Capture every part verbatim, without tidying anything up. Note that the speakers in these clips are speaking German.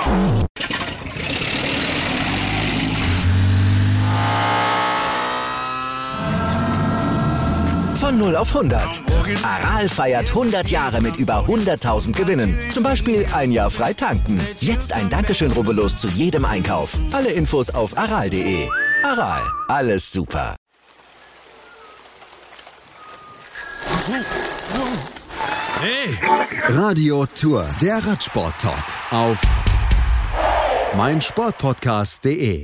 Von null auf hundert. Aral feiert hundert Jahre mit über hunderttausend Gewinnen. Zum Beispiel ein Jahr frei tanken. Jetzt ein Dankeschön, rubbellos zu jedem Einkauf. Alle Infos auf aral punkt de. Aral, alles super. Hey! Radio Tour, der Radsport-Talk auf meinsportpodcast punkt de.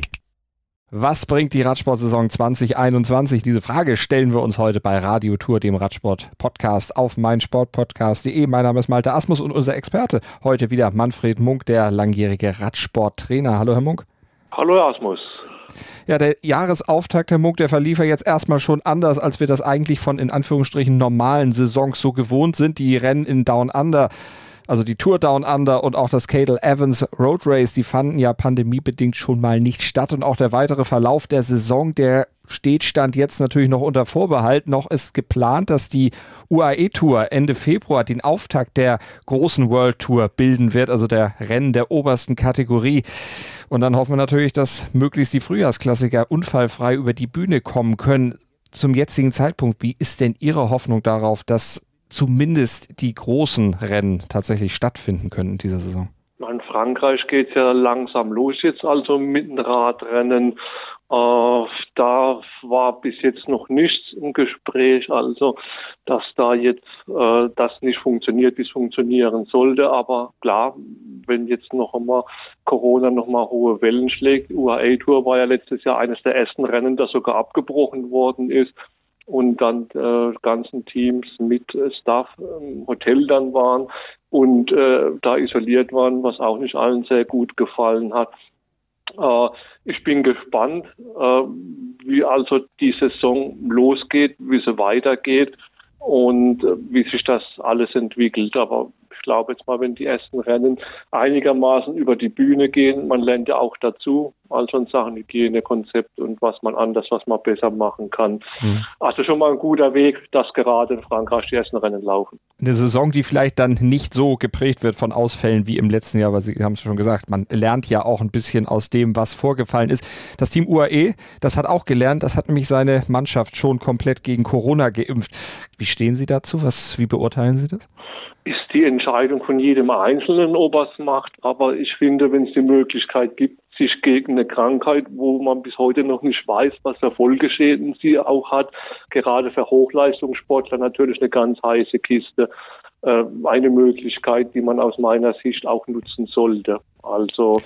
Was bringt die Radsportsaison zwanzig einundzwanzig? Diese Frage stellen wir uns heute bei Radio Tour, dem Radsport-Podcast auf meinsportpodcast punkt de. Mein Name ist Malte Asmus und unser Experte heute wieder Manfred Munk, der langjährige Radsporttrainer. Hallo, Herr Munk. Hallo, Herr Asmus. Ja, der Jahresauftakt, Herr Munk, der verlief ja jetzt erstmal schon anders, als wir das eigentlich von in Anführungsstrichen normalen Saisons so gewohnt sind. Die Rennen in Down Under, also die Tour Down Under und auch das Cadel Evans Road Race, die fanden ja pandemiebedingt schon mal nicht statt. Und auch der weitere Verlauf der Saison, der steht Stand jetzt natürlich noch unter Vorbehalt. Noch ist geplant, dass die U A E Tour Ende Februar den Auftakt der großen World Tour bilden wird, also der Rennen der obersten Kategorie. Und dann hoffen wir natürlich, dass möglichst die Frühjahrsklassiker unfallfrei über die Bühne kommen können. Zum jetzigen Zeitpunkt, wie ist denn Ihre Hoffnung darauf, dass zumindest die großen Rennen tatsächlich stattfinden können in dieser Saison? In Frankreich geht es ja langsam los jetzt, also mit dem Radrennen. Äh, da war bis jetzt noch nichts im Gespräch, also dass da jetzt äh, das nicht funktioniert, wie es funktionieren sollte. Aber klar, wenn jetzt noch einmal Corona noch mal hohe Wellen schlägt, U A E Tour war ja letztes Jahr eines der ersten Rennen, das sogar abgebrochen worden ist. Und dann äh, ganzen Teams mit Staff im Hotel dann waren und äh, da isoliert waren, was auch nicht allen sehr gut gefallen hat. Äh, ich bin gespannt, äh, wie also die Saison losgeht, wie sie weitergeht und äh, wie sich das alles entwickelt. Aber ich glaube jetzt mal, wenn die ersten Rennen einigermaßen über die Bühne gehen, man lernt ja auch dazu, also in Sachen Hygienekonzept und was man anders, was man besser machen kann. Mhm. Also schon mal ein guter Weg, dass gerade in Frankreich die ersten Rennen laufen. Eine Saison, die vielleicht dann nicht so geprägt wird von Ausfällen wie im letzten Jahr, weil Sie haben es schon gesagt, man lernt ja auch ein bisschen aus dem, was vorgefallen ist. Das Team U A E, das hat auch gelernt, das hat nämlich seine Mannschaft schon komplett gegen Corona geimpft. Wie stehen Sie dazu? Was, wie beurteilen Sie das? Ist die Entscheidung von jedem Einzelnen, ob er es macht. Aber ich finde, wenn es die Möglichkeit gibt, sich gegen eine Krankheit, wo man bis heute noch nicht weiß, was für Folgeschäden sie auch hat, gerade für Hochleistungssportler natürlich eine ganz heiße Kiste. Äh, eine Möglichkeit, die man aus meiner Sicht auch nutzen sollte. Also,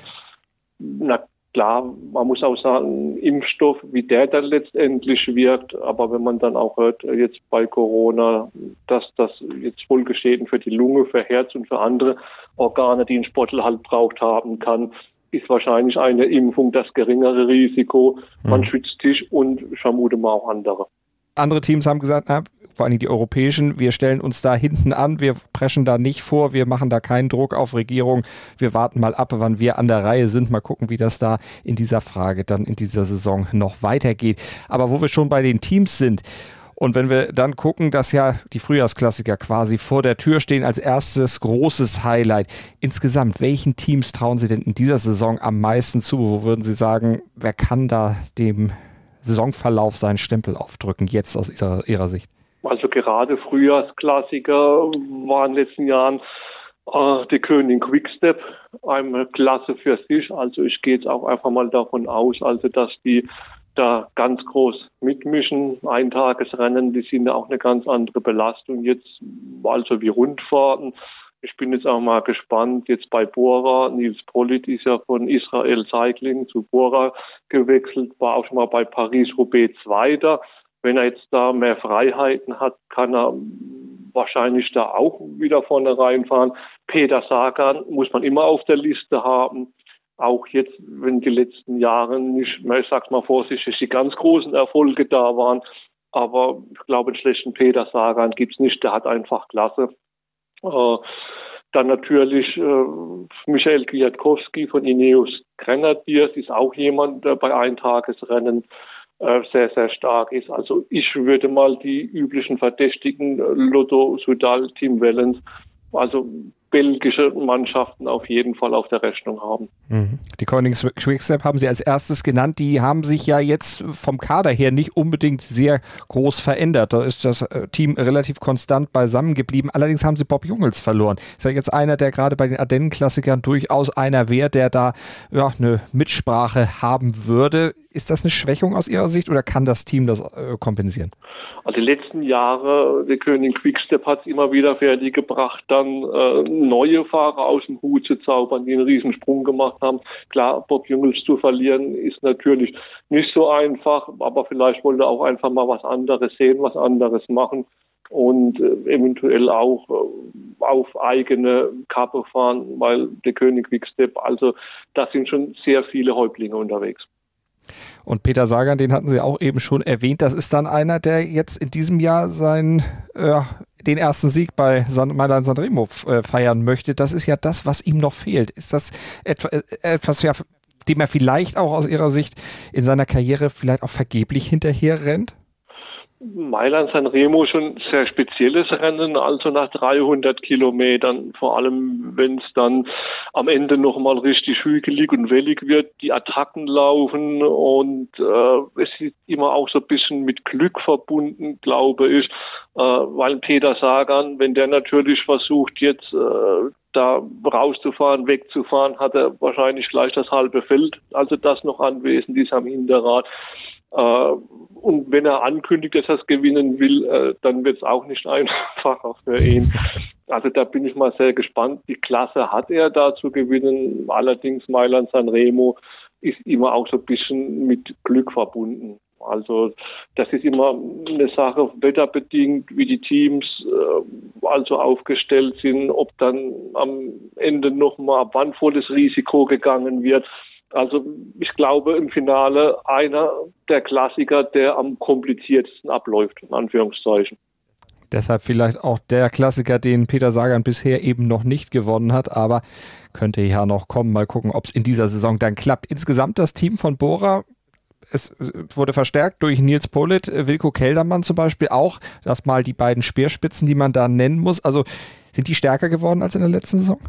na klar, man muss auch sagen, Impfstoff, wie der dann letztendlich wirkt, aber wenn man dann auch hört, jetzt bei Corona, dass das jetzt Folgeschäden für die Lunge, für Herz und für andere Organe, die ein Sportler halt braucht, haben kann, ist wahrscheinlich eine Impfung das geringere Risiko. Man mhm. schützt sich und ich vermute mal auch andere. Andere Teams haben gesagt, na, vor allem die europäischen, wir stellen uns da hinten an, wir preschen da nicht vor, wir machen da keinen Druck auf Regierung, wir warten mal ab, wann wir an der Reihe sind, mal gucken, wie das da in dieser Frage dann in dieser Saison noch weitergeht. Aber wo wir schon bei den Teams sind und wenn wir dann gucken, dass ja die Frühjahrsklassiker quasi vor der Tür stehen als erstes großes Highlight. Insgesamt, welchen Teams trauen Sie denn in dieser Saison am meisten zu? Wo würden Sie sagen, wer kann da dem Saisonverlauf seinen Stempel aufdrücken, jetzt aus Ihrer, Ihrer Sicht? Also gerade Frühjahrsklassiker waren in den letzten Jahren äh, die Königin Quickstep, eine Klasse für sich. Also ich gehe jetzt auch einfach mal davon aus, also dass die da ganz groß mitmischen. Eintagesrennen, die sind ja auch eine ganz andere Belastung jetzt, also wie Rundfahrten. Ich bin jetzt auch mal gespannt, jetzt bei Bora, Nils Politt ist ja von Israel Cycling zu Bora gewechselt, war auch schon mal bei Paris-Roubaix Zweiter. Wenn er jetzt da mehr Freiheiten hat, kann er wahrscheinlich da auch wieder vorne reinfahren. Peter Sagan muss man immer auf der Liste haben. Auch jetzt, wenn die letzten Jahre nicht, ich sag's mal vorsichtig, die ganz großen Erfolge da waren. Aber ich glaube, einen schlechten Peter Sagan gibt's nicht. Der hat einfach Klasse. Äh, dann natürlich äh, Michael Kwiatkowski von Ineos Grenadiers ist auch jemand, der bei Eintagesrennen äh, sehr, sehr stark ist. Also ich würde mal die üblichen Verdächtigen, Lotto, Soudal, Team Wellens, also belgische Mannschaften auf jeden Fall auf der Rechnung haben. Die Koenigs Quickstep haben Sie als erstes genannt. Die haben sich ja jetzt vom Kader her nicht unbedingt sehr groß verändert. Da ist das Team relativ konstant beisammen geblieben. Allerdings haben sie Bob Jungels verloren. Ist ja jetzt einer, der gerade bei den Ardennen-Klassikern durchaus einer wäre, der da ja, eine Mitsprache haben würde. Ist das eine Schwächung aus Ihrer Sicht oder kann das Team das äh, kompensieren? Also die letzten Jahre, der Koenig Quickstep hat es immer wieder fertig gebracht, dann äh, neue Fahrer aus dem Hut zu zaubern, die einen riesen Sprung gemacht haben. Klar, Bob Jungels zu verlieren ist natürlich nicht so einfach, aber vielleicht wollte er auch einfach mal was anderes sehen, was anderes machen und äh, eventuell auch äh, auf eigene Kappe fahren, weil der Koenig Quickstep, also da sind schon sehr viele Häuptlinge unterwegs. Und Peter Sagan, den hatten Sie auch eben schon erwähnt, das ist dann einer, der jetzt in diesem Jahr seinen, äh, den ersten Sieg bei San, Mailand Sanremo äh, feiern möchte. Das ist ja das, was ihm noch fehlt. Ist das etwa, äh, etwas, ja, dem er vielleicht auch aus Ihrer Sicht in seiner Karriere vielleicht auch vergeblich hinterher rennt? Mailand Sanremo schon ein sehr spezielles Rennen, also nach dreihundert Kilometern, vor allem wenn es dann am Ende nochmal richtig hügelig und wellig wird, die Attacken laufen und äh, es ist immer auch so ein bisschen mit Glück verbunden, glaube ich, äh, weil Peter Sagan, wenn der natürlich versucht jetzt äh, da rauszufahren, wegzufahren, hat er wahrscheinlich gleich das halbe Feld, also das noch anwesend ist am Hinterrad. Uh, und wenn er ankündigt, dass er es gewinnen will, uh, dann wird es auch nicht einfacher für ihn. Also da bin ich mal sehr gespannt. Die Klasse hat er da zu gewinnen. Allerdings Mailand Sanremo ist immer auch so ein bisschen mit Glück verbunden. Also das ist immer eine Sache, wetterbedingt, wie die Teams äh, also aufgestellt sind, ob dann am Ende nochmal, ab wann volles Risiko gegangen wird. Also ich glaube im Finale einer der Klassiker, der am kompliziertesten abläuft, in Anführungszeichen. Deshalb vielleicht auch der Klassiker, den Peter Sagan bisher eben noch nicht gewonnen hat, aber könnte ja noch kommen. Mal gucken, ob es in dieser Saison dann klappt. Insgesamt das Team von Bora, es wurde verstärkt durch Nils Politt, Wilco Kelderman zum Beispiel auch. Das mal die beiden Speerspitzen, die man da nennen muss. Also sind die stärker geworden als in der letzten Saison?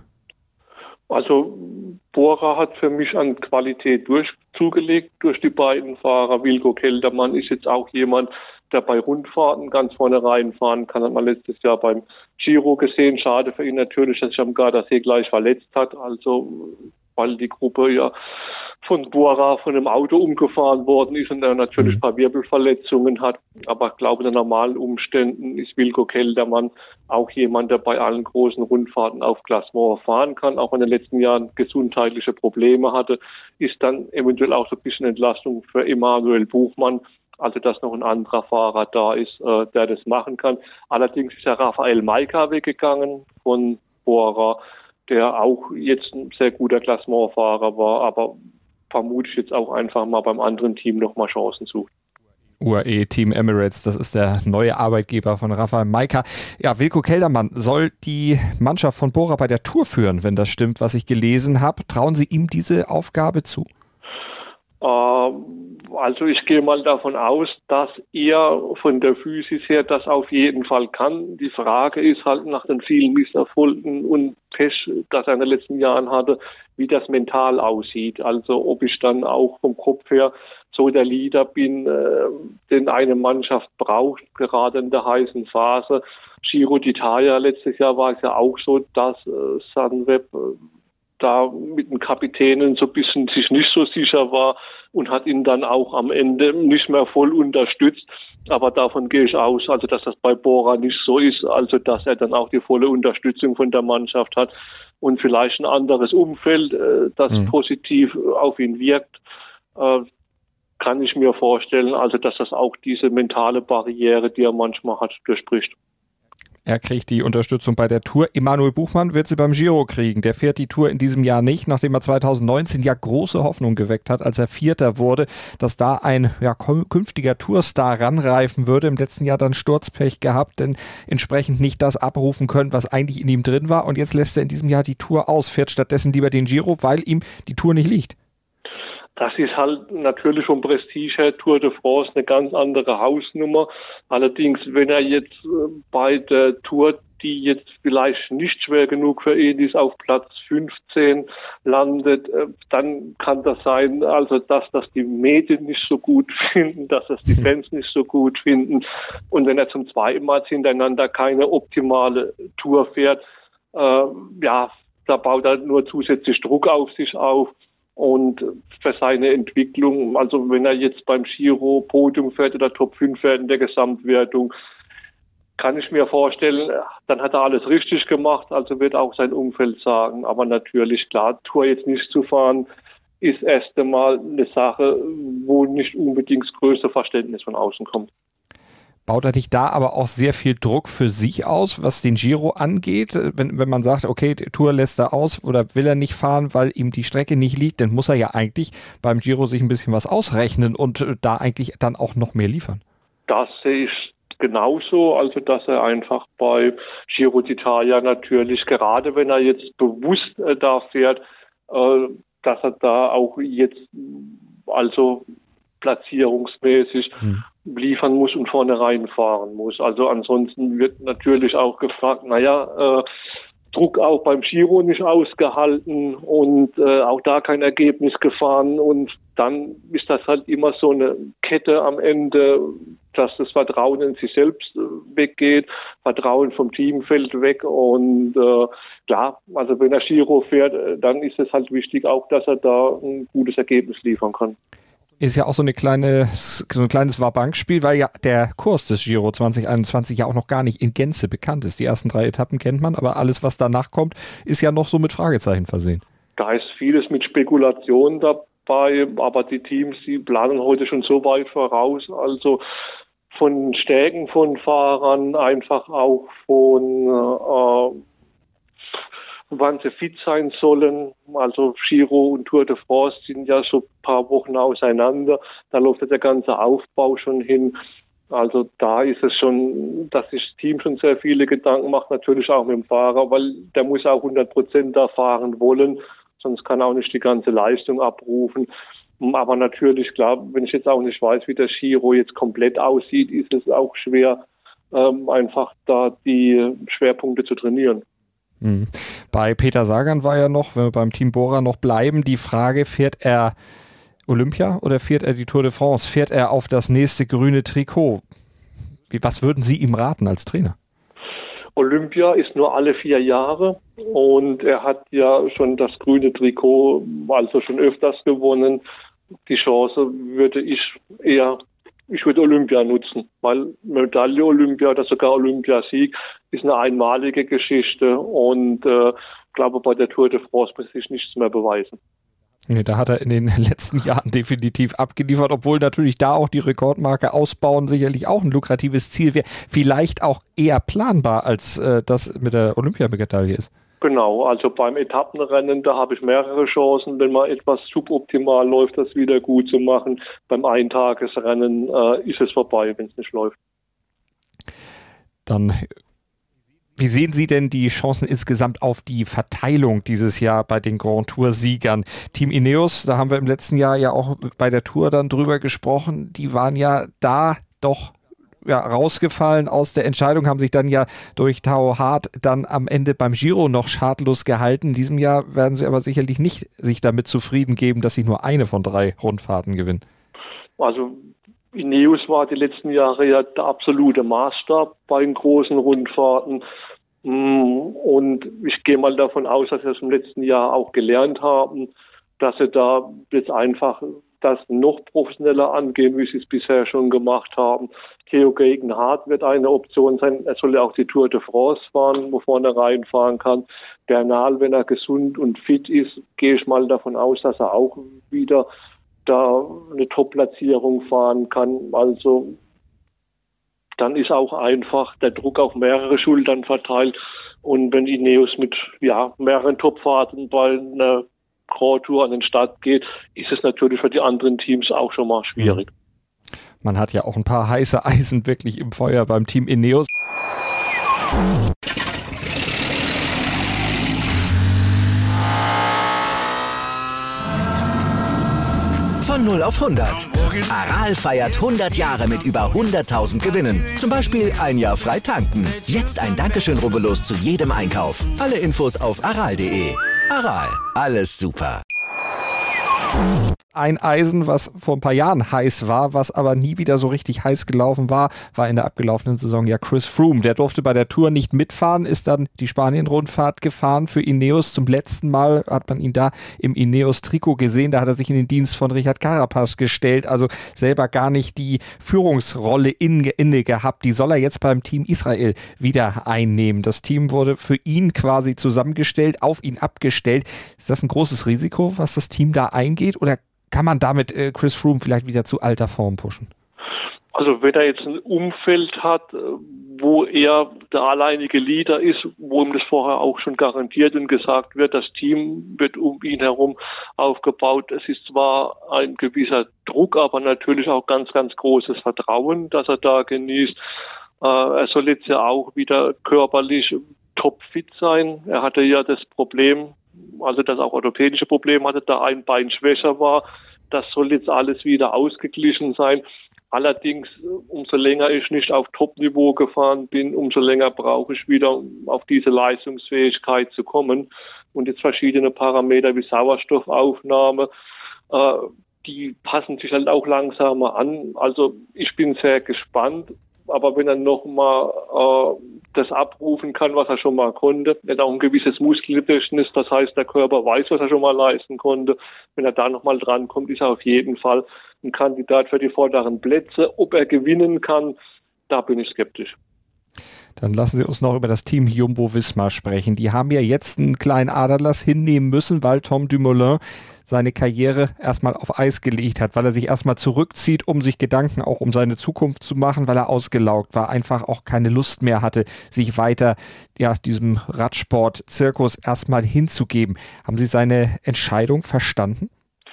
Also Bora hat für mich an Qualität durch, zugelegt durch die beiden Fahrer. Wilco Kelderman ist jetzt auch jemand, der bei Rundfahrten ganz vorne reinfahren kann. Hat man letztes Jahr beim Giro gesehen. Schade für ihn natürlich, dass sich am Gardasee gleich verletzt hat. Also weil die Gruppe ja von Bora von einem Auto umgefahren worden ist und er natürlich ein paar Wirbelverletzungen hat. Aber ich glaube, unter normalen Umständen ist Wilco Kelderman auch jemand, der bei allen großen Rundfahrten auf Klassement fahren kann. Auch in den letzten Jahren gesundheitliche Probleme hatte, ist dann eventuell auch so ein bisschen Entlastung für Emanuel Buchmann. Also, dass noch ein anderer Fahrer da ist, äh, der das machen kann. Allerdings ist ja Rafael Majka weggegangen von Bora, der auch jetzt ein sehr guter Klassementfahrer war, aber vermutlich jetzt auch einfach mal beim anderen Team nochmal Chancen sucht. U A E Team Emirates, das ist der neue Arbeitgeber von Rafael Majka. Ja, Wilco Kelderman soll die Mannschaft von Bora bei der Tour führen, wenn das stimmt, was ich gelesen habe. Trauen Sie ihm diese Aufgabe zu? Ähm, also ich gehe mal davon aus, dass er von der Physis her das auf jeden Fall kann. Die Frage ist halt nach den vielen Misserfolgen und Pech, das er in den letzten Jahren hatte, wie das mental aussieht. Also ob ich dann auch vom Kopf her so der Leader bin, äh, den eine Mannschaft braucht, gerade in der heißen Phase. Giro d'Italia letztes Jahr war es ja auch so, dass äh, Sunweb äh, da mit den Kapitänen so ein bisschen sich nicht so sicher war und hat ihn dann auch am Ende nicht mehr voll unterstützt. Aber davon gehe ich aus, also dass das bei Bora nicht so ist, also dass er dann auch die volle Unterstützung von der Mannschaft hat und vielleicht ein anderes Umfeld, äh, das mhm. positiv auf ihn wirkt, äh, kann ich mir vorstellen, also dass das auch diese mentale Barriere, die er manchmal hat, durchbricht. Er kriegt die Unterstützung bei der Tour. Emanuel Buchmann wird sie beim Giro kriegen. Der fährt die Tour in diesem Jahr nicht, nachdem er zwanzig neunzehn ja große Hoffnung geweckt hat, als er Vierter wurde, dass da ein ja, künftiger Tourstar ranreifen würde. Im letzten Jahr dann Sturzpech gehabt, denn entsprechend nicht das abrufen können, was eigentlich in ihm drin war. Und jetzt lässt er in diesem Jahr die Tour aus, fährt stattdessen lieber den Giro, weil ihm die Tour nicht liegt. Das ist halt natürlich vom Prestige her Tour de France eine ganz andere Hausnummer. Allerdings, wenn er jetzt bei der Tour, die jetzt vielleicht nicht schwer genug für ihn ist, auf Platz fünfzehn landet, dann kann das sein, also dass das die Medien nicht so gut finden, dass das die Fans nicht so gut finden. Und wenn er zum zweiten Mal hintereinander keine optimale Tour fährt, äh, ja, da baut er nur zusätzlich Druck auf sich auf. Und für seine Entwicklung, also wenn er jetzt beim Giro Podium fährt oder Top fünf fährt in der Gesamtwertung, kann ich mir vorstellen, dann hat er alles richtig gemacht, also wird auch sein Umfeld sagen. Aber natürlich, klar, Tour jetzt nicht zu fahren, ist erst einmal eine Sache, wo nicht unbedingt das größte Verständnis von außen kommt. Baut er nicht da aber auch sehr viel Druck für sich aus, was den Giro angeht? Wenn, wenn man sagt, okay, die Tour lässt er aus oder will er nicht fahren, weil ihm die Strecke nicht liegt, dann muss er ja eigentlich beim Giro sich ein bisschen was ausrechnen und da eigentlich dann auch noch mehr liefern. Das sehe ich genauso, also dass er einfach bei Giro d'Italia natürlich, gerade wenn er jetzt bewusst äh, da fährt, äh, dass er da auch jetzt also platzierungsmäßig hm. liefern muss und vorne reinfahren muss. Also ansonsten wird natürlich auch gefragt, naja, äh, Druck auch beim Giro nicht ausgehalten und äh, auch da kein Ergebnis gefahren und dann ist das halt immer so eine Kette am Ende, dass das Vertrauen in sich selbst weggeht, Vertrauen vom Team fällt weg und äh, klar, also wenn er Giro fährt, dann ist es halt wichtig auch, dass er da ein gutes Ergebnis liefern kann. Ist ja auch so eine kleine, so ein kleines War-Bank-Spiel, weil ja der Kurs des Giro zwanzig einundzwanzig ja auch noch gar nicht in Gänze bekannt ist. Die ersten drei Etappen kennt man, aber alles, was danach kommt, ist ja noch so mit Fragezeichen versehen. Da ist vieles mit Spekulationen dabei, aber die Teams, die planen heute schon so weit voraus, also von Stärken von Fahrern, einfach auch von äh, wann sie fit sein sollen. Also Giro und Tour de France sind ja so ein paar Wochen auseinander. Da läuft ja der ganze Aufbau schon hin. Also da ist es schon, dass sich das Team schon sehr viele Gedanken macht, natürlich auch mit dem Fahrer, weil der muss auch hundert Prozent da fahren wollen, sonst kann er auch nicht die ganze Leistung abrufen. Aber natürlich, klar, wenn ich jetzt auch nicht weiß, wie der Giro jetzt komplett aussieht, ist es auch schwer, ähm, einfach da die Schwerpunkte zu trainieren. Mhm. Bei Peter Sagan war ja noch, wenn wir beim Team Bora noch bleiben, die Frage, fährt er Olympia oder fährt er die Tour de France? Fährt er auf das nächste grüne Trikot? Wie, was würden Sie ihm raten als Trainer? Olympia ist nur alle vier Jahre und er hat ja schon das grüne Trikot, also schon öfters gewonnen. Die Chance würde ich eher, ich würde Olympia nutzen, weil Medaille Olympia oder sogar Olympiasieg ist eine einmalige Geschichte und äh, glaube, bei der Tour de France muss sich nichts mehr beweisen. Nee, da hat er in den letzten Jahren definitiv abgeliefert, obwohl natürlich da auch die Rekordmarke ausbauen sicherlich auch ein lukratives Ziel wäre. Vielleicht auch eher planbar, als äh, das mit der Olympiamedaille ist. Genau, also beim Etappenrennen, da habe ich mehrere Chancen, wenn man etwas suboptimal läuft, das wieder gut zu machen. Beim Eintagesrennen äh, ist es vorbei, wenn es nicht läuft. Dann, wie sehen Sie denn die Chancen insgesamt auf die Verteilung dieses Jahr bei den Grand Tour-Siegern? Team Ineos, da haben wir im letzten Jahr ja auch bei der Tour dann drüber gesprochen, die waren ja da doch ja, rausgefallen aus der Entscheidung, haben sich dann ja durch Tao Hart dann am Ende beim Giro noch schadlos gehalten. In diesem Jahr werden sie aber sicherlich nicht sich damit zufrieden geben, dass sie nur eine von drei Rundfahrten gewinnen. Also Ineos war die letzten Jahre ja der absolute Maßstab bei den großen Rundfahrten. Und ich gehe mal davon aus, dass sie das im letzten Jahr auch gelernt haben, dass sie da jetzt einfach das noch professioneller angehen, wie sie es bisher schon gemacht haben. Theo Geoghegan-Hart wird eine Option sein. Er soll ja auch die Tour de France fahren, wo vorne reinfahren kann. Bernal, wenn er gesund und fit ist, gehe ich mal davon aus, dass er auch wieder da eine Top-Platzierung fahren kann. Also dann ist auch einfach der Druck auf mehrere Schultern verteilt. Und wenn Ineos mit ja mehreren Topfahrten bei einer Grand Tour an den Start geht, ist es natürlich für die anderen Teams auch schon mal schwierig. Man hat ja auch ein paar heiße Eisen wirklich im Feuer beim Team Ineos. Von null auf hundert. Aral feiert hundert Jahre mit über hunderttausend Gewinnen. Zum Beispiel ein Jahr frei tanken. Jetzt ein Dankeschön, rubbellos zu jedem Einkauf. Alle Infos auf aral punkt de. Aral, alles super. Ein Eisen, was vor ein paar Jahren heiß war, was aber nie wieder so richtig heiß gelaufen war, war in der abgelaufenen Saison ja Chris Froome. Der durfte bei der Tour nicht mitfahren, ist dann die Spanien-Rundfahrt gefahren für Ineos. Zum letzten Mal hat man ihn da im Ineos-Trikot gesehen. Da hat er sich in den Dienst von Richard Carapaz gestellt, also selber gar nicht die Führungsrolle in, inne gehabt. Die soll er jetzt beim Team Israel wieder einnehmen. Das Team wurde für ihn quasi zusammengestellt, auf ihn abgestellt. Ist das ein großes Risiko, was das Team da eingeht, oder kann man damit äh, Chris Froome vielleicht wieder zu alter Form pushen? Also wenn er jetzt ein Umfeld hat, wo er der alleinige Leader ist, wo ihm das vorher auch schon garantiert und gesagt wird, das Team wird um ihn herum aufgebaut. Es ist zwar ein gewisser Druck, aber natürlich auch ganz, ganz großes Vertrauen, das er da genießt. Äh, er soll jetzt ja auch wieder körperlich topfit sein. Er hatte ja das Problem, also das auch orthopädische Problem hatte, da ein Bein schwächer war. Das soll jetzt alles wieder ausgeglichen sein. Allerdings, umso länger ich nicht auf Top-Niveau gefahren bin, umso länger brauche ich wieder, um auf diese Leistungsfähigkeit zu kommen. Und jetzt verschiedene Parameter wie Sauerstoffaufnahme, äh, die passen sich halt auch langsamer an. Also ich bin sehr gespannt. Aber wenn er nochmal äh, das abrufen kann, was er schon mal konnte, er hat auch ein gewisses Muskelgedächtnis, das heißt, der Körper weiß, was er schon mal leisten konnte. Wenn er da nochmal drankommt, ist er auf jeden Fall ein Kandidat für die vorderen Plätze. Ob er gewinnen kann, da bin ich skeptisch. Dann lassen Sie uns noch über das Team Jumbo-Visma sprechen. Die haben ja jetzt einen kleinen Aderlass hinnehmen müssen, weil Tom Dumoulin seine Karriere erstmal auf Eis gelegt hat, weil er sich erstmal zurückzieht, um sich Gedanken auch um seine Zukunft zu machen, weil er ausgelaugt war, einfach auch keine Lust mehr hatte, sich weiter ja, diesem Radsport-Zirkus erstmal hinzugeben. Haben Sie seine Entscheidung verstanden?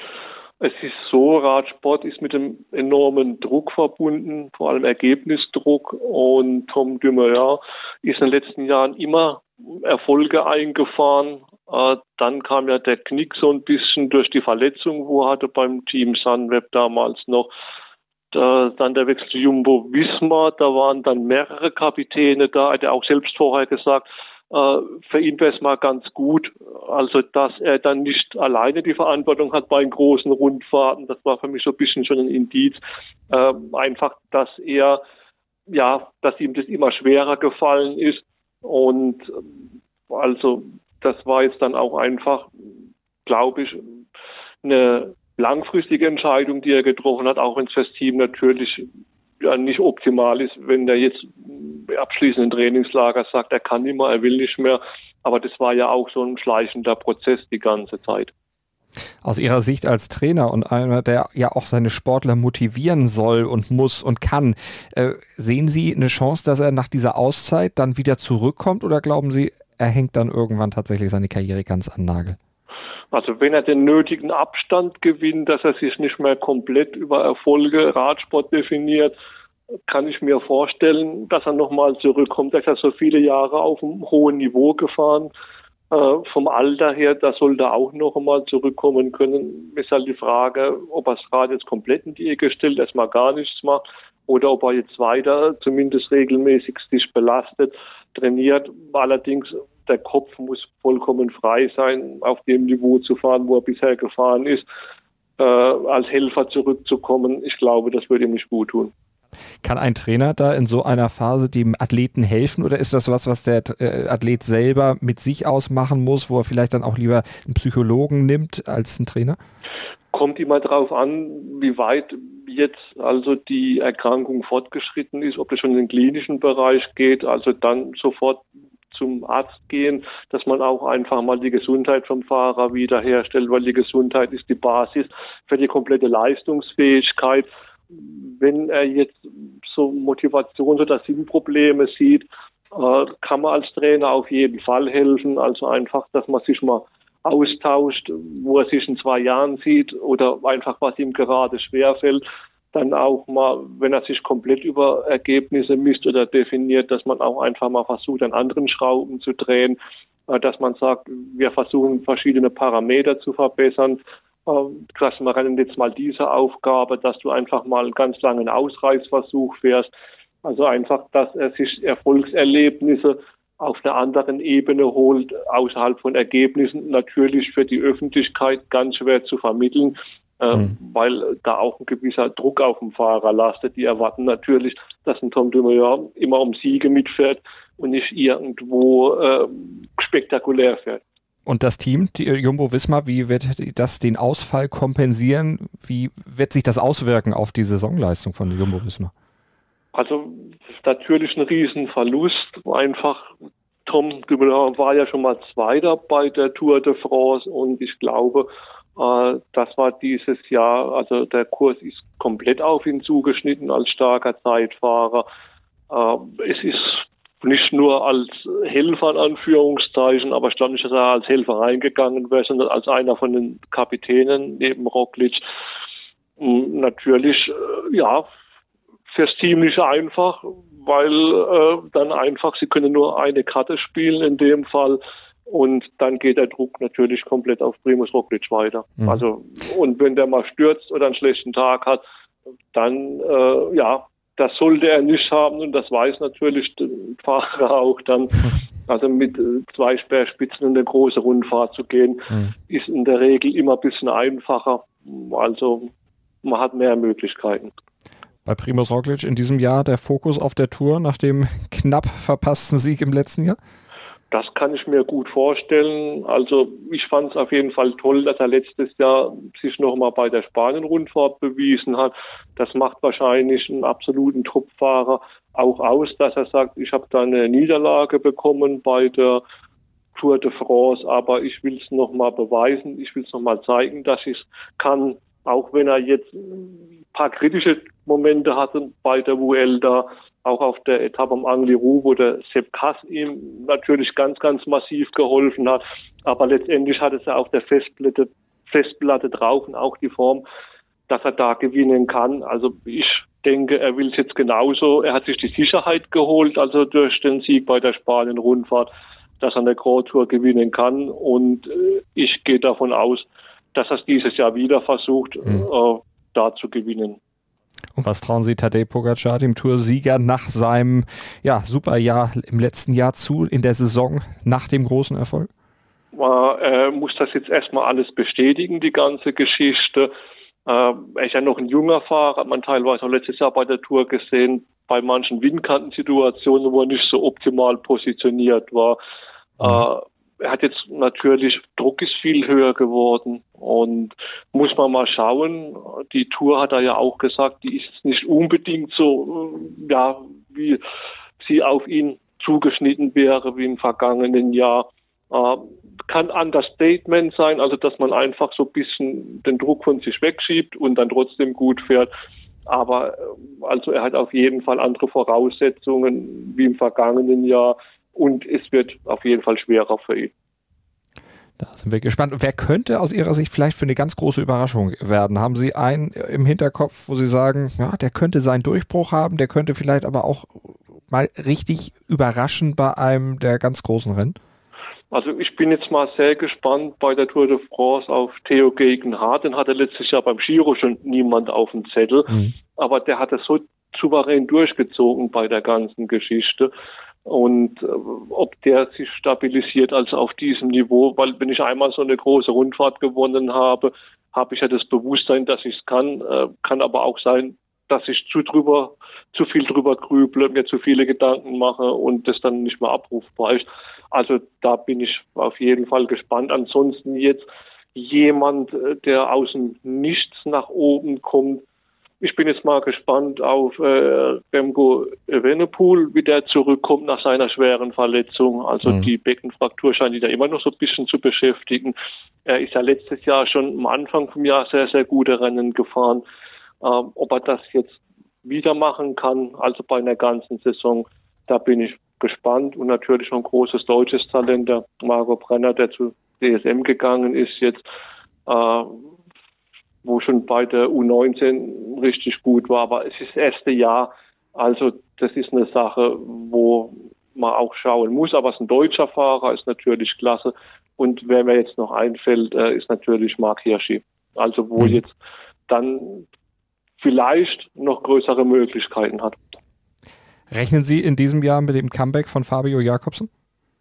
Es ist so, Radsport ist mit einem enormen Druck verbunden, vor allem Ergebnisdruck. Und Tom Dumoulin ist in den letzten Jahren immer Erfolge eingefahren. Äh, dann kam ja der Knick so ein bisschen durch die Verletzung, wo er hatte beim Team Sunweb damals noch. Da, dann der Wechsel zu Jumbo-Visma, da waren dann mehrere Kapitäne da, hat er auch selbst vorher gesagt. Uh, für ihn wäre es mal ganz gut, also dass er dann nicht alleine die Verantwortung hat bei den großen Rundfahrten. Das war für mich so ein bisschen schon ein Indiz. Uh, einfach, dass er, ja, dass ihm das immer schwerer gefallen ist. Und also das war jetzt dann auch einfach, glaube ich, eine langfristige Entscheidung, die er getroffen hat, auch wenn es fürs Team natürlich ja nicht optimal ist, wenn der jetzt abschließenden Trainingslager sagt, er kann nicht mehr, er will nicht mehr. Aber das war ja auch so ein schleichender Prozess die ganze Zeit. Aus Ihrer Sicht als Trainer und einer, der ja auch seine Sportler motivieren soll und muss und kann, äh, sehen Sie eine Chance, dass er nach dieser Auszeit dann wieder zurückkommt, oder glauben Sie, er hängt dann irgendwann tatsächlich seine Karriere ganz an den Nagel? Also wenn er den nötigen Abstand gewinnt, dass er sich nicht mehr komplett über Erfolge Radsport definiert, kann ich mir vorstellen, dass er nochmal zurückkommt. Er ist ja so viele Jahre auf einem hohen Niveau gefahren. Äh, vom Alter her, da sollte er auch noch einmal zurückkommen können. Ist halt die Frage, ob er das Rad jetzt komplett in die Ecke stellt, erstmal gar nichts macht, oder ob er jetzt weiter, zumindest regelmäßig sich belastet, trainiert. Allerdings, der Kopf muss vollkommen frei sein, auf dem Niveau zu fahren, wo er bisher gefahren ist, äh, als Helfer zurückzukommen. Ich glaube, das würde ihm nicht gut tun. Kann ein Trainer da in so einer Phase dem Athleten helfen, oder ist das was, was der äh, Athlet selber mit sich ausmachen muss, wo er vielleicht dann auch lieber einen Psychologen nimmt als einen Trainer? Kommt immer darauf an, wie weit jetzt also die Erkrankung fortgeschritten ist, ob das schon in den klinischen Bereich geht, also dann sofort zum Arzt gehen, dass man auch einfach mal die Gesundheit vom Fahrer wiederherstellt, weil die Gesundheit ist die Basis für die komplette Leistungsfähigkeit. Wenn er jetzt so Motivations- oder Sinnprobleme sieht, äh, kann man als Trainer auf jeden Fall helfen. Also einfach, dass man sich mal austauscht, wo er sich in zwei Jahren sieht oder einfach, was ihm gerade schwerfällt. Dann auch mal, wenn er sich komplett über Ergebnisse misst oder definiert, dass man auch einfach mal versucht, an anderen Schrauben zu drehen, äh, dass man sagt, wir versuchen verschiedene Parameter zu verbessern. Klassenrennen jetzt mal diese Aufgabe, dass du einfach mal einen ganz langen Ausreißversuch fährst. Also einfach, dass er sich Erfolgserlebnisse auf einer anderen Ebene holt, außerhalb von Ergebnissen, natürlich für die Öffentlichkeit ganz schwer zu vermitteln, äh, mhm. weil da auch ein gewisser Druck auf dem Fahrer lastet. Die erwarten natürlich, dass ein Tom Dumoulin immer um Siege mitfährt und nicht irgendwo äh, spektakulär fährt. Und das Team, die Jumbo-Visma, wie wird das den Ausfall kompensieren? Wie wird sich das auswirken auf die Saisonleistung von Jumbo-Visma? Also natürlich ein Riesenverlust. Einfach Tom Dumoulin war ja schon mal Zweiter bei der Tour de France und ich glaube, äh, das war dieses Jahr, also der Kurs ist komplett auf ihn zugeschnitten als starker Zeitfahrer. Äh, es ist nicht nur als Helfer in Anführungszeichen, aber ich glaube nicht, dass er als Helfer reingegangen wäre, sondern als einer von den Kapitänen neben Roglic. Natürlich, ja, fürs Team nicht einfach, weil äh, dann einfach, sie können nur eine Karte spielen in dem Fall und dann geht der Druck natürlich komplett auf Primož Roglic weiter. Mhm. Also, und wenn der mal stürzt oder einen schlechten Tag hat, dann, äh, ja, das sollte er nicht haben und das weiß natürlich der Fahrer auch dann. Also mit zwei Speerspitzen in eine große Rundfahrt zu gehen, mhm. ist in der Regel immer ein bisschen einfacher. Also man hat mehr Möglichkeiten. Bei Primož Roglic in diesem Jahr der Fokus auf der Tour nach dem knapp verpassten Sieg im letzten Jahr? Das kann ich mir gut vorstellen. Also ich fand es auf jeden Fall toll, dass er letztes Jahr sich nochmal bei der Spanien-Rundfahrt bewiesen hat. Das macht wahrscheinlich einen absoluten Truppfahrer auch aus, dass er sagt, ich habe da eine Niederlage bekommen bei der Tour de France, aber ich will es nochmal beweisen, ich will es nochmal zeigen, dass ich es kann, auch wenn er jetzt ein paar kritische Momente hatte bei der Vuelta, auch auf der Etappe am Angliru, wo der Sepp Kuss ihm natürlich ganz, ganz massiv geholfen hat. Aber letztendlich hat es ja auch der Festplatte, Festplatte drauf und auch die Form, dass er da gewinnen kann. Also ich denke, er will es jetzt genauso. Er hat sich die Sicherheit geholt, also durch den Sieg bei der Spanien-Rundfahrt, dass er eine Grand Tour gewinnen kann. Und ich gehe davon aus, dass er es dieses Jahr wieder versucht, mhm. äh, da zu gewinnen. Und was trauen Sie Tadej Pogačar, dem Toursieger, nach seinem ja, Superjahr im letzten Jahr zu, in der Saison nach dem großen Erfolg? Er muss das jetzt erstmal alles bestätigen, die ganze Geschichte. Er ist ja noch ein junger Fahrer, hat man teilweise auch letztes Jahr bei der Tour gesehen, bei manchen Windkantensituationen, wo er nicht so optimal positioniert war. Mhm. Er hat jetzt natürlich, Druck ist viel höher geworden und muss man mal schauen. Die Tour hat er ja auch gesagt, die ist nicht unbedingt so, ja, wie sie auf ihn zugeschnitten wäre wie im vergangenen Jahr. Äh, kann Understatement sein, also dass man einfach so ein bisschen den Druck von sich wegschiebt und dann trotzdem gut fährt. Aber also er hat auf jeden Fall andere Voraussetzungen wie im vergangenen Jahr. Und es wird auf jeden Fall schwerer für ihn. Da sind wir gespannt. Wer könnte aus Ihrer Sicht vielleicht für eine ganz große Überraschung werden? Haben Sie einen im Hinterkopf, wo Sie sagen, ja, der könnte seinen Durchbruch haben, der könnte vielleicht aber auch mal richtig überraschen bei einem der ganz großen Rennen? Also ich bin jetzt mal sehr gespannt bei der Tour de France auf Theo Gegenhardt. Den hatte letztes Jahr beim Giro schon niemand auf dem Zettel. Mhm. Aber der hat es so souverän durchgezogen bei der ganzen Geschichte. Und äh, ob der sich stabilisiert also auf diesem Niveau, weil wenn ich einmal so eine große Rundfahrt gewonnen habe, habe ich ja das Bewusstsein, dass ich es kann. Äh, kann aber auch sein, dass ich zu drüber, zu viel drüber grüble, mir zu viele Gedanken mache und das dann nicht mehr abrufbar ist. Also da bin ich auf jeden Fall gespannt. Ansonsten jetzt jemand, der aus dem Nichts nach oben kommt. Ich bin jetzt mal gespannt auf äh, Remco Evenepoel, wie der zurückkommt nach seiner schweren Verletzung. Also mhm. die Beckenfraktur scheint ihn da immer noch so ein bisschen zu beschäftigen. Er ist ja letztes Jahr schon am Anfang vom Jahr sehr, sehr gute Rennen gefahren. Ähm, ob er das jetzt wieder machen kann, also bei einer ganzen Saison, da bin ich gespannt. Und natürlich noch ein großes deutsches Talent, der Marco Brenner, der zu D S M gegangen ist jetzt, äh, wo schon bei der U neunzehn richtig gut war, aber es ist das erste Jahr, also das ist eine Sache, wo man auch schauen muss, aber es ist ein deutscher Fahrer, ist natürlich klasse und wer mir jetzt noch einfällt, ist natürlich Marc Hirschi. Also wo mhm. jetzt dann vielleicht noch größere Möglichkeiten hat. Rechnen Sie in diesem Jahr mit dem Comeback von Fabio Jakobsen?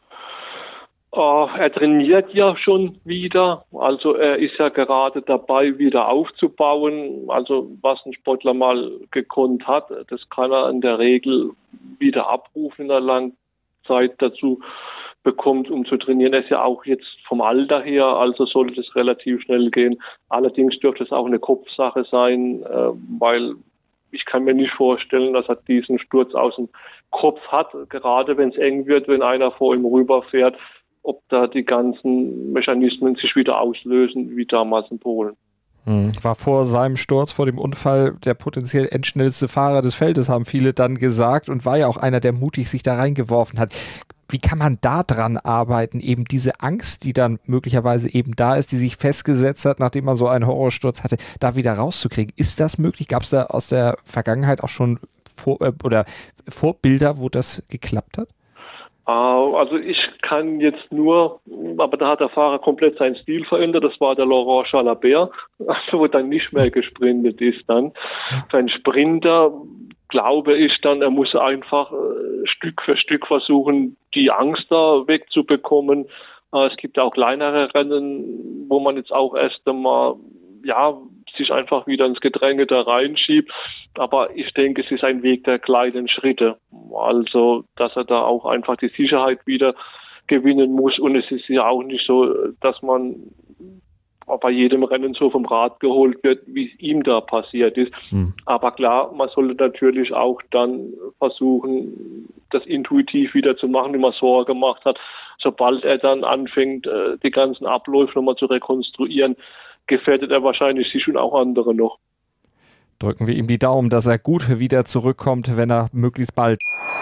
Uh, er trainiert ja schon wieder, also er ist ja gerade dabei, wieder aufzubauen. Also was ein Sportler mal gekonnt hat, das kann er in der Regel wieder abrufen in der langen Zeit dazu bekommt, um zu trainieren. Er ist ja auch jetzt vom Alter her, also sollte das relativ schnell gehen. Allerdings dürfte es auch eine Kopfsache sein, äh, weil ich kann mir nicht vorstellen, dass er diesen Sturz aus dem Kopf hat, gerade wenn es eng wird, wenn einer vor ihm rüberfährt, ob da die ganzen Mechanismen sich wieder auslösen, wie damals in Polen. War vor seinem Sturz, vor dem Unfall, der potenziell endschnellste Fahrer des Feldes, haben viele dann gesagt, und war ja auch einer, der mutig sich da reingeworfen hat. Wie kann man da dran arbeiten, eben diese Angst, die dann möglicherweise eben da ist, die sich festgesetzt hat, nachdem man so einen Horrorsturz hatte, da wieder rauszukriegen? Ist das möglich? Gab es da aus der Vergangenheit auch schon vor, äh, oder Vorbilder, wo das geklappt hat? Also ich kann jetzt nur, aber da hat der Fahrer komplett seinen Stil verändert, das war der Laurent Jalabert, also wo dann nicht mehr gesprintet ist dann. Für einen Sprinter glaube ich dann, er muss einfach äh, Stück für Stück versuchen, die Angst da wegzubekommen. Äh, es gibt auch kleinere Rennen, wo man jetzt auch erst einmal, ja, sich einfach wieder ins Gedränge da reinschiebt. Aber ich denke, es ist ein Weg der kleinen Schritte. Also, dass er da auch einfach die Sicherheit wieder gewinnen muss. Und es ist ja auch nicht so, dass man bei jedem Rennen so vom Rad geholt wird, wie es ihm da passiert ist. Hm. Aber klar, man sollte natürlich auch dann versuchen, das intuitiv wieder zu machen, wie man es vorher gemacht hat. Sobald er dann anfängt, die ganzen Abläufe nochmal zu rekonstruieren, gefährdet er wahrscheinlich sich und auch andere noch. Drücken wir ihm die Daumen, dass er gut wieder zurückkommt, wenn er möglichst bald.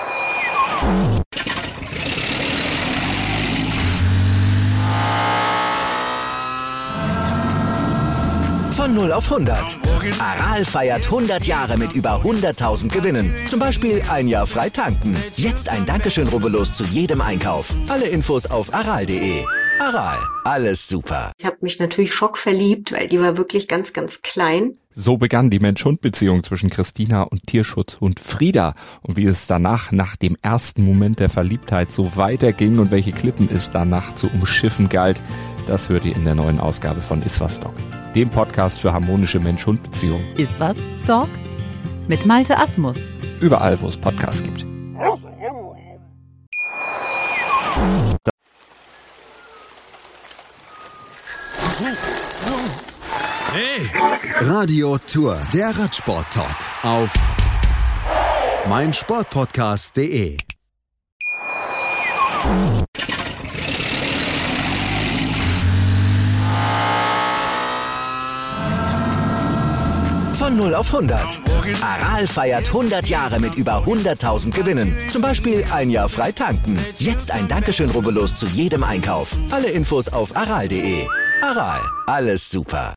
Von null auf hundert. Aral feiert hundert Jahre mit über hunderttausend Gewinnen. Zum Beispiel ein Jahr frei tanken. Jetzt ein Dankeschön, rubbellos zu jedem Einkauf. Alle Infos auf aral punkt de. Aral, alles super. Ich habe mich natürlich schockverliebt, weil die war wirklich ganz, ganz klein. So begann die Mensch-Hund-Beziehung zwischen Christina und Tierschutzhund Frieda. Und wie es danach, nach dem ersten Moment der Verliebtheit, so weiterging und welche Klippen es danach zu umschiffen galt, das hört ihr in der neuen Ausgabe von Iswas Dog, dem Podcast für harmonische Mensch-Hund-Beziehungen. Iswas Dog mit Malte Asmus. Überall, wo es Podcasts gibt. Hey! Radio Tour, der Radsport-Talk auf meinsportpodcast punkt de. Von null auf hundert. Aral feiert hundert Jahre mit über hunderttausend Gewinnen. Zum Beispiel ein Jahr frei tanken. Jetzt ein Dankeschön, rubbellos zu jedem Einkauf. Alle Infos auf aral punkt de. Aral, alles super.